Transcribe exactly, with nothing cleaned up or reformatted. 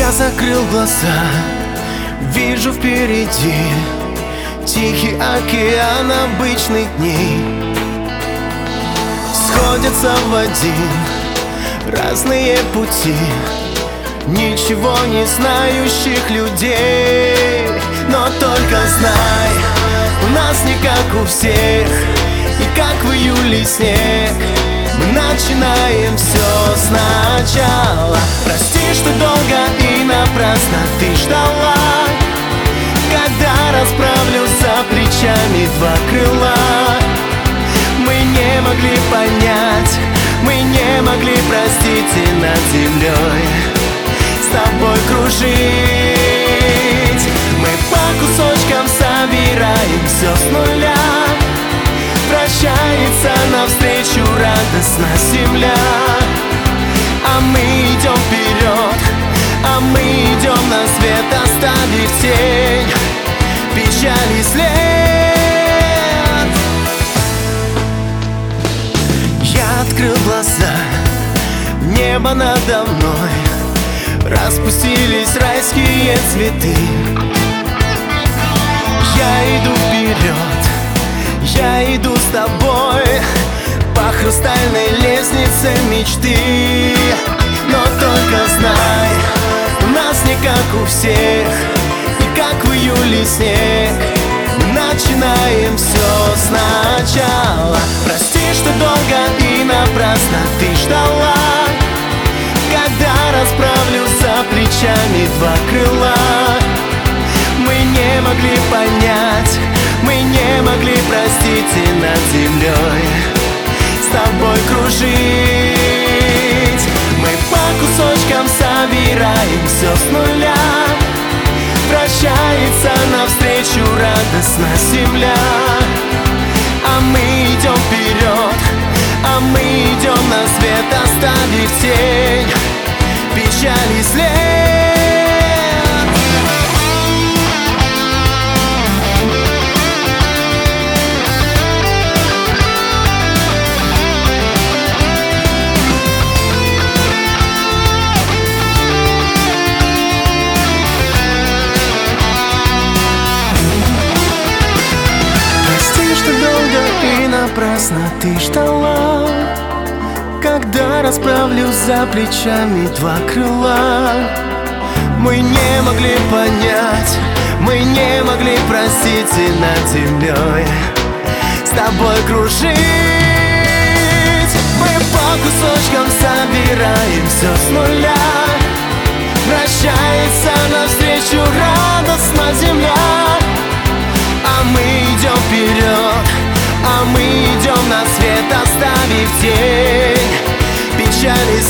Я закрыл глаза, вижу впереди тихий океан обычных дней. Сходятся в один разные пути ничего не знающих людей. Но только знай, у нас не как у всех, и как в июле снег. Мы начинаем все сначала. Прости, что долго и напрасно ты ждала, когда расправлю за плечами два крыла. Мы не могли понять, мы не могли простить и над землей с тобой кружить. Мы по кусочкам собираем все с нуля. Прощается навстречу радостно земля. А мы идем вперед, а мы идем на свет, оставив тень печали след. Я открыл глаза, небо надо мной, распустились райские цветы. Я иду вперед, я иду с тобой по хрустальной лестнице мечты. Но только знай, у нас не как у всех, и как в июле снег. Мы начинаем все сначала. Прости, что долго и напрасно ты ждала, когда расправлю за плечами два крыла. Мы не могли понять, мы не могли простить и над землей с тобой кружить. Мы по кусочкам собираем все с нуля. Прощается навстречу радостно земля. А мы идем вперед, а мы идем на свет, оставив тень печали след. Напрасно ты ждала, когда расправлю за плечами два крыла. Мы не могли понять, мы не могли простить и над землей с тобой кружить. Мы по кусочкам собираем все с нуля. Прощается навстречу радостно земля. А мы идем вперед, а мы идем на свет, оставив тень печали